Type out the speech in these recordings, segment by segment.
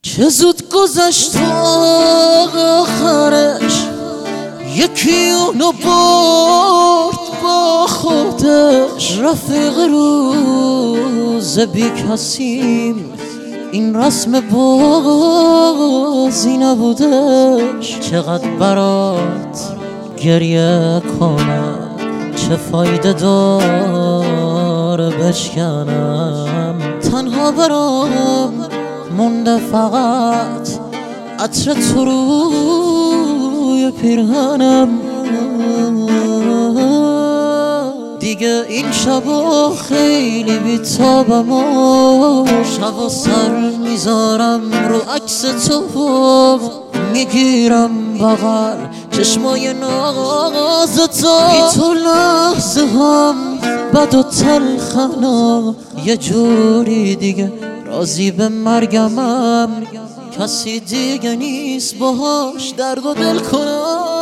چه زود گذشت آخرش، یکی اونو برد با خودش. رفیق روز بی کسیم، این رسم بازی نبودش. چقدر برات گریه کنم، چه فایده داره بشکنم. تنها برام مونده فقط عطر تو روی پیرهنم. دیگه این شبا خیلی بیتابم و شبا سر میذارم رو عکس تو، میگیرم بغل چشمای ناز تو. بی تو لحظه هم بد و تلخنم، یه جوری دیگه راضی به مرگمم. کسی دیگه نیست باهاش درد و دل کنم.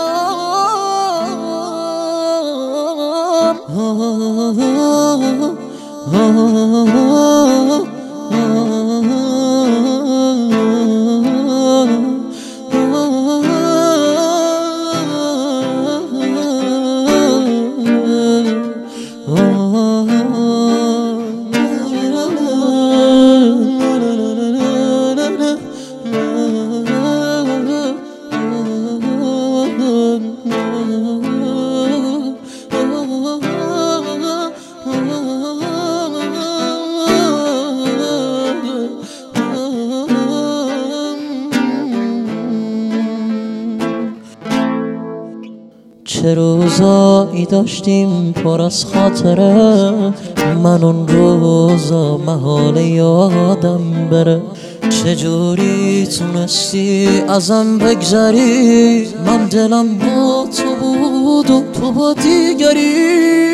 چه روزایی داشتیم پر از خاطره، من اون روزا محال یادم بره. چجوری تونستی ازم بگذری، من دلم با تو بود و تو با دیگری.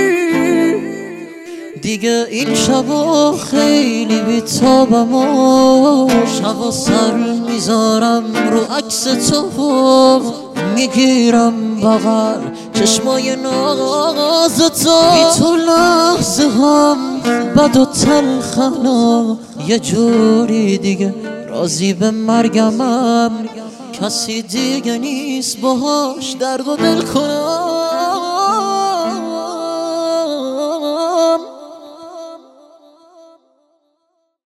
دیگه این شبا خیلی بیتابم و شبا سر میذارم رو عکس تو، میگیرم بغل چشمای ناز تو. بی تو لحظه هم بد و تلخنم، یه جوری دیگه راضی به مرگمم. کسی دیگه نیست باهاش درد و دل کنم.